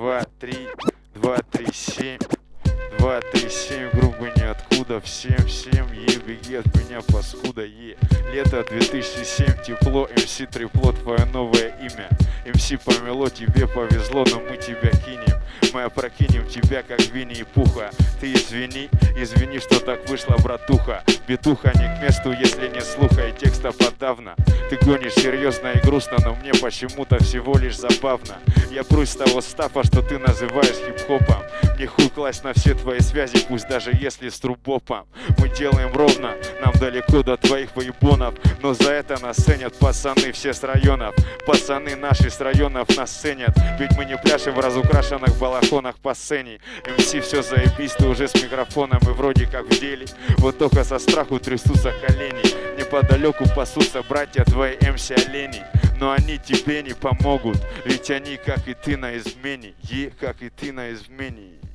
2, 3, 2, 3, 7. 2, 3, 7, грубо ниоткуда. Всем, ебеги от меня, паскуда, Лето 2007, тепло, МС Трепло, твое новое имя. МС помело, тебе повезло, но мы тебя кинем. Мы опрокинем тебя, как Винни и Пуха. Ты извини, что так вышло, братуха. Битуха не к месту, если не слуха и текста подавно. Ты гонишь серьезно и грустно, но мне почему-то всего лишь забавно. Я прусь с того стафа, что ты называешь хип-хопом. Мне хуй класть на все твои связи, пусть даже если с трубопом. Мы делаем ровно, нам далеко до твоих воебонов, но за это нас ценят пацаны все с районов. Пацаны наши с районов нас ценят, ведь мы не пляшем в разукрашенных балахонах по сцене. МС все заебись, ты уже с микрофоном и вроде как в деле. Вот только со страху трясутся колени. Неподалеку пасутся братья твои МС-олени. Но они тебе не помогут, ведь они, как и ты, на измене. Как и ты, на измене.